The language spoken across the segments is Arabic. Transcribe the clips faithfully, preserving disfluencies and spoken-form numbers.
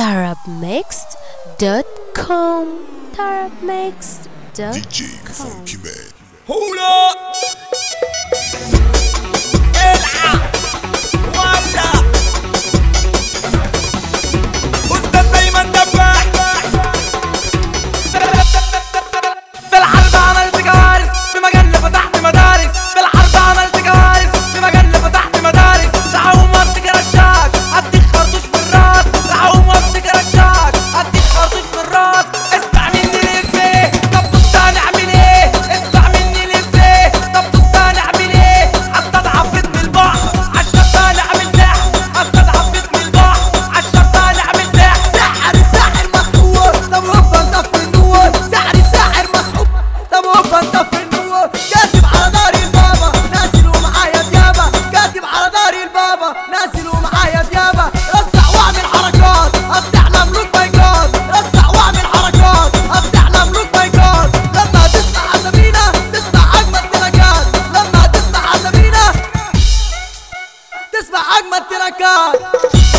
طرب ميكس دوت كوم. طرب ميكس دوت دي جي فانكي مان. هولا العب ولا أستاذ دايما دباح في الحرب عملت كوارث، في مجال فتحت مدارس. في الحرب عملت كوارث، في مجال فتحت مدارس. رعوم وامسك رشاك هديك خرطوش في الراس. رعوم وامسك رشاك هديك خرطوش في الراس. اسمع مني ليه؟ طب بص هنعمل ايه؟ اسمع مني ليه؟ طب بص هنعمل ايه؟ حتى اتعفرت من البحر عالشطة نعمل سحر. حتى اتعفرت من البحر عالشطة نعمل سحر. سحر الساحر مسحور، طب هوبا نطفي النور. سحر الساحر مسحور، طب هوبا نطفي النور. كاتب على دار البابا نازل ومعايا ديابة. كاتب على دار البابا نازل ومعايا ديابة. رزع واعمل حركات افتح لملوك بايكات. رزع واعمل حركات افتح لملوك بايكات. لما تسمع عزمينا تسمع اجمد تراكات. لما تسمع عزمينا تسمع اجمد تراكات.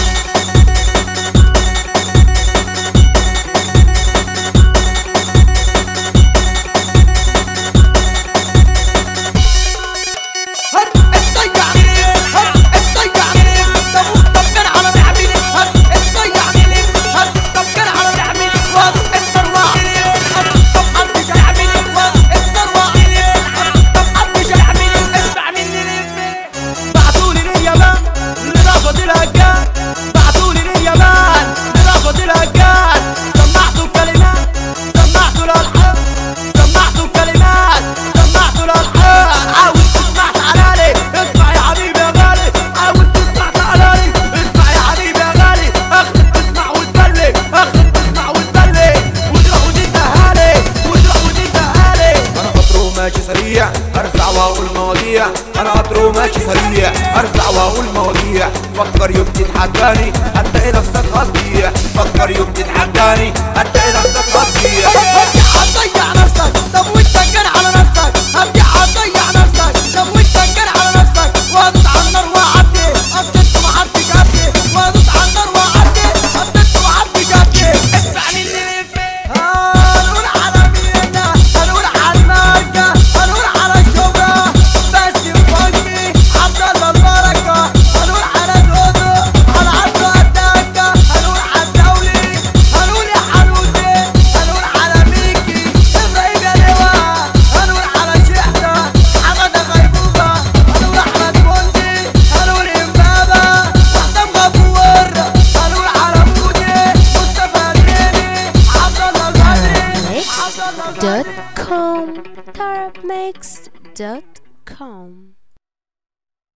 ماشي سريع ارزع واقول مواضيع. انا قطر ماشي سريع ارزع واقول مواضيع. فكر يوم تتحداني هتلاقي نفسك هتضيع. فكر يوم تتحداني هتلاقي نفسك هتضيع. هرجع هتضيع نفسك، طب وانت كان على نفسك. هرجع هتضيع نفسك، طب وانت كان على نفسك. وادوس على النار واعدي اصل انتوا محدش قدي. وادوس على النار واعدي اصل انتوا محدش قدي. اسمع مني هنقول على مينا، هنقول على الماركة، هنقول على الشهرة. باسم فانكي عبد الله البركة. هنقول على دودو على عبده الدكة. هنقول على الدولي، هنقول يا حنوتي. هنقول على ميكي ابراهيم يا لواء. هنقول على شحتة حمادة غيبوبة. هنقول احمد بندي، هنقول امبابة وحسام غفور. هنقول على مودي مصطفى الديني عبد الله البدري عبد الله دوت كوم. طرب ميكس دوت كوم.